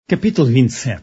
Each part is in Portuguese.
Capítulo 27.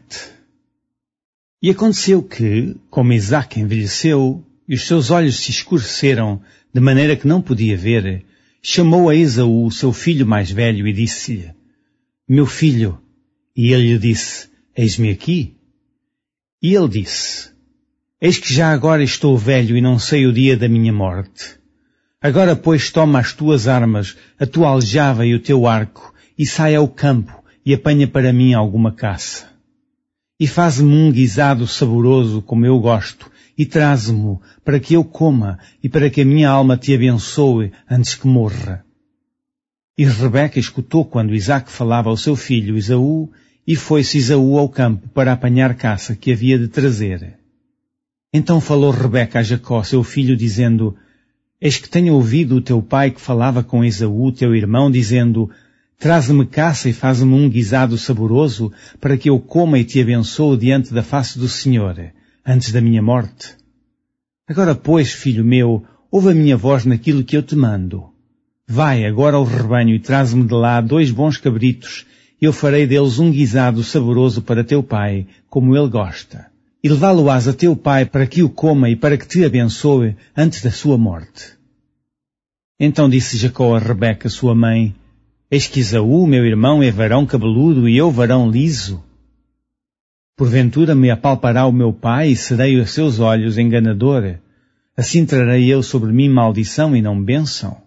E aconteceu que, como Isaque envelheceu, e os seus olhos se escureceram, de maneira que não podia ver, chamou a Esaú, seu filho mais velho, e disse-lhe: Meu filho. E ele lhe disse: Eis-me aqui. E ele disse: Eis que já agora estou velho e não sei o dia da minha morte. Agora, pois, toma as tuas armas, a tua aljava e o teu arco, e sai ao campo, e apanha para mim alguma caça. E faz-me um guisado saboroso, como eu gosto, e traze-mo, para que eu coma, e para que a minha alma te abençoe, antes que morra. E Rebeca escutou quando Isaque falava ao seu filho Esaú, e foi-se Esaú ao campo para apanhar caça que havia de trazer. Então falou Rebeca a Jacó, seu filho, dizendo: Eis que tenho ouvido o teu pai que falava com Esaú, teu irmão, dizendo: Traze-me caça e faz-me um guisado saboroso, para que eu coma e te abençoo diante da face do Senhor, antes da minha morte. Agora, pois, filho meu, ouve a minha voz naquilo que eu te mando. Vai agora ao rebanho e traze-me de lá 2 bons cabritos, e eu farei deles um guisado saboroso para teu pai, como ele gosta. E levá-lo-ás a teu pai para que o coma e para que te abençoe antes da sua morte. Então disse Jacó a Rebeca, sua mãe: Eis que Esaú, meu irmão, é varão cabeludo e eu varão liso. Porventura me apalpará o meu pai e serei a seus olhos enganador. Assim trarei eu sobre mim maldição e não bênção.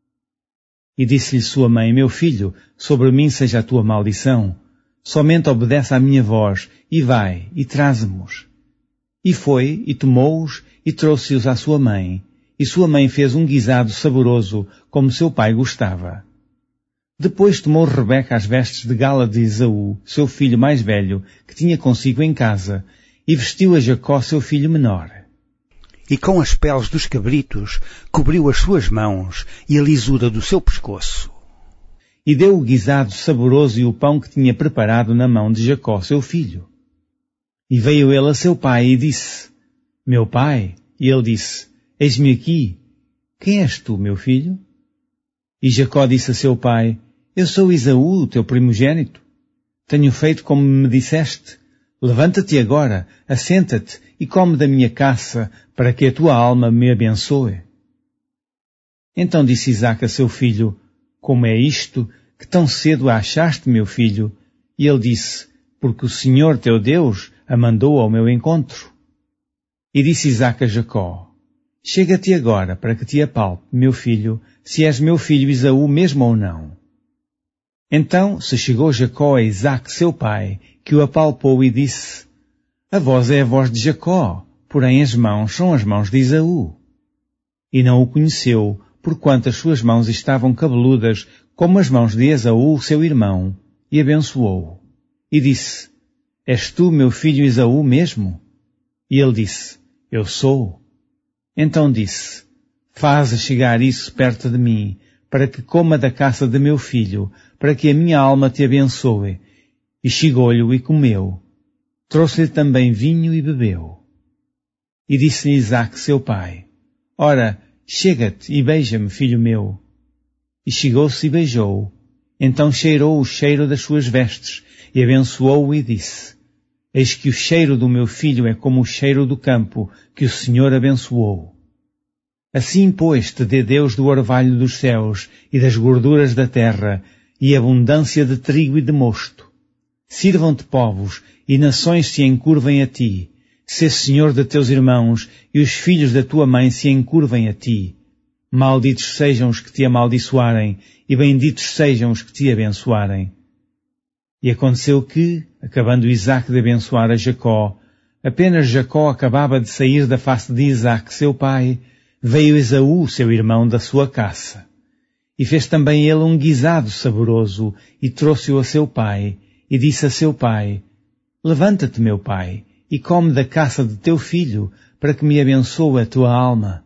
E disse-lhe sua mãe: Meu filho, sobre mim seja a tua maldição. Somente obedece à minha voz, e vai, e traze-mos. E foi, e tomou-os, e trouxe-os à sua mãe. E sua mãe fez um guisado saboroso, como seu pai gostava. Depois tomou Rebeca as vestes de gala de Esaú, seu filho mais velho, que tinha consigo em casa, e vestiu a Jacó, seu filho menor. E com as peles dos cabritos cobriu as suas mãos e a lisura do seu pescoço. E deu o guisado saboroso e o pão que tinha preparado na mão de Jacó, seu filho. E veio ele a seu pai e disse: Meu pai. E ele disse: Eis-me aqui. Quem és tu, meu filho? E Jacó disse a seu pai: Eu sou Esaú, teu primogênito. Tenho feito como me disseste. Levanta-te agora, assenta-te e come da minha caça, para que a tua alma me abençoe. Então disse Isaque a seu filho: Como é isto que tão cedo a achaste, meu filho? E ele disse: Porque o Senhor teu Deus a mandou ao meu encontro. E disse Isaque a Jacó: Chega-te agora para que te apalpe, meu filho, se és meu filho Esaú mesmo ou não. Então se chegou Jacó a Isaque, seu pai, que o apalpou e disse: A voz é a voz de Jacó, porém as mãos são as mãos de Esaú. E não o conheceu, porquanto as suas mãos estavam cabeludas, como as mãos de Esaú, seu irmão, e abençoou-o. E disse: És tu, meu filho Esaú mesmo? E ele disse: Eu sou. Então disse: Faze chegar isso perto de mim, para que coma da caça de meu filho, para que a minha alma te abençoe. E chegou-lhe e comeu. Trouxe-lhe também vinho e bebeu. E disse-lhe Isaque, seu pai: Ora, chega-te e beija-me, filho meu. E chegou-se e beijou-o. Então cheirou o cheiro das suas vestes, e abençoou-o e disse: Eis que o cheiro do meu filho é como o cheiro do campo, que o Senhor abençoou. Assim, pois, te dê Deus do orvalho dos céus e das gorduras da terra, e abundância de trigo e de mosto. Sirvam-te povos, e nações se encurvem a ti. Sê senhor de teus irmãos, e os filhos da tua mãe se encurvem a ti. Malditos sejam os que te amaldiçoarem, e benditos sejam os que te abençoarem. E aconteceu que, acabando Isaque de abençoar a Jacó, apenas Jacó acabava de sair da face de Isaque, seu pai, veio Esaú, seu irmão, da sua caça. E fez também ele um guisado saboroso, e trouxe-o a seu pai, e disse a seu pai: Levanta-te, meu pai, e come da caça de teu filho, para que me abençoe a tua alma.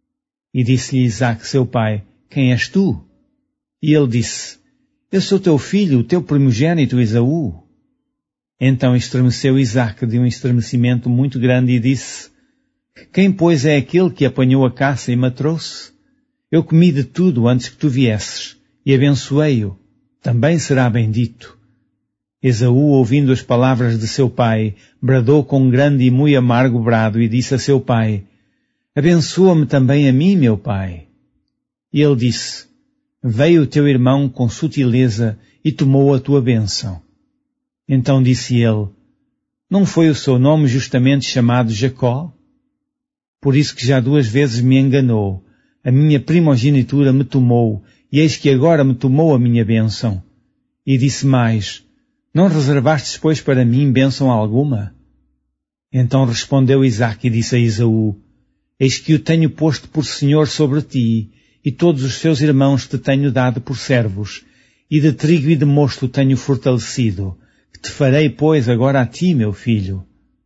E disse-lhe Isaque, seu pai: Quem és tu? E ele disse: Eu sou teu filho, o teu primogênito Esaú. Então estremeceu Isaque de um estremecimento muito grande e disse: Quem, pois, é aquele que apanhou a caça e me trouxe? Eu comi de tudo antes que tu viesses, e abençoei-o. Também será bendito. Esaú, ouvindo as palavras de seu pai, bradou com grande e muito amargo brado e disse a seu pai: abençoa-me também a mim, meu pai. E ele disse: veio o teu irmão com sutileza e tomou a tua bênção. Então disse ele: não foi o seu nome justamente chamado Jacó? Por isso que já 2 vezes me enganou, a minha primogenitura me tomou, e eis que agora me tomou a minha bênção. E disse mais: não reservastes, pois, para mim bênção alguma? Então respondeu Isaque e disse a Esaú: eis que o tenho posto por senhor sobre ti, e todos os seus irmãos te tenho dado por servos, e de trigo e de mosto tenho fortalecido, que te farei, pois, agora a ti, meu filho.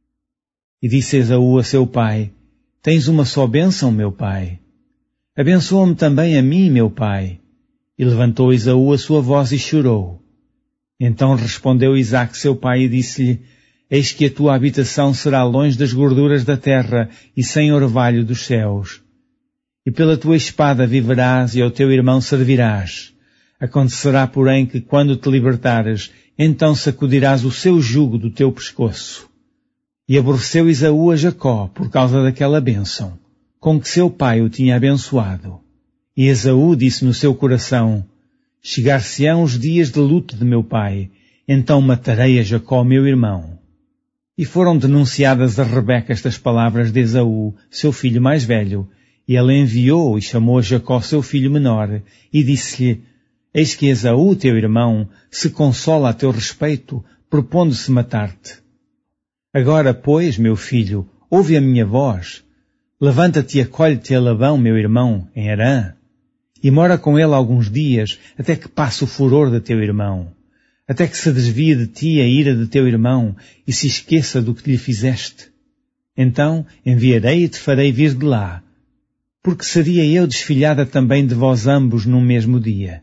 E disse Esaú a seu pai: tens uma só bênção, meu pai. Abençoa-me também a mim, meu pai. E levantou Esaú a sua voz e chorou. Então respondeu Isaque seu pai e disse-lhe: eis que a tua habitação será longe das gorduras da terra e sem orvalho dos céus. E pela tua espada viverás e ao teu irmão servirás. Acontecerá, porém, que quando te libertares, então sacudirás o seu jugo do teu pescoço. E aborreceu Esaú a Jacó por causa daquela bênção, com que seu pai o tinha abençoado. E Esaú disse no seu coração: chegar-se-ão os dias de luto de meu pai, então matarei a Jacó, meu irmão. E foram denunciadas a Rebeca estas palavras de Esaú, seu filho mais velho, e ela enviou e chamou a Jacó, seu filho menor, e disse-lhe: eis que Esaú, teu irmão, se consola a teu respeito, propondo-se matar-te. Agora, pois, meu filho, ouve a minha voz. Levanta-te e acolhe-te a Labão, meu irmão, em Harã, e mora com ele alguns dias, até que passe o furor de teu irmão, até que se desvie de ti a ira de teu irmão e se esqueça do que lhe fizeste. Então enviarei e te farei vir de lá, porque seria eu desfilhada também de vós ambos num mesmo dia.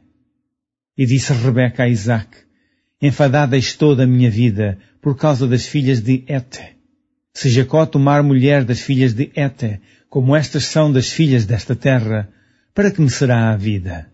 E disse Rebeca a Isaque: enfadada estou da minha vida por causa das filhas de Hete. Se Jacó tomar mulher das filhas de Hete, como estas são das filhas desta terra, para que me será a vida?